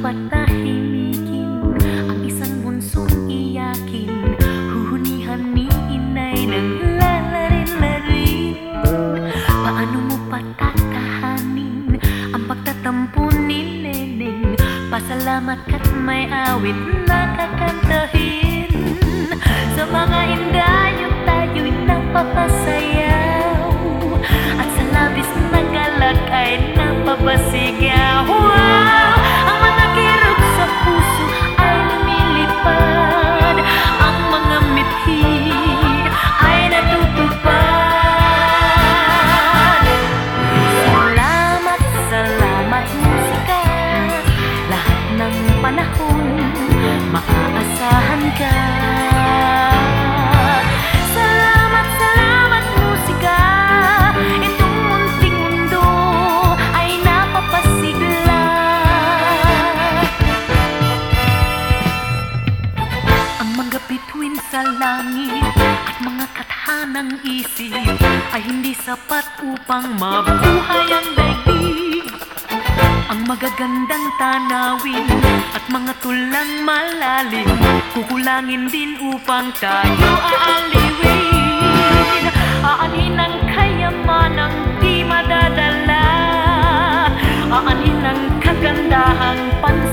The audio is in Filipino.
patahimikin, ang isang bunsong iyakin, huhunihan ni inay ng lalarin-larin. Paano mo patatahanin ang pagtatampo ni Neneng? Pasalamat ka't may awit na kakantahin. Sa mga indayo tayo'y napapasayaw, at sa labis na galak ay napapasigaw. Wow! Ang mga kirot sa puso ay lumilipad, ang mga mithi ay natutupad. Salamat, salamat musika, lahat ng panahon maaasahan ka. Salamat, salamat musika, itong munting mundo ay napapasigla. Ang mga bituin sa langit at mga kathanang isip ay hindi sapat upang mabuhay ang daigdig. Ang magagandang tanawin at mga tulang malalim kukulangin din upang tayo aaliwin. Aanin ang kayamanang di madadala, aanin ang kagandahang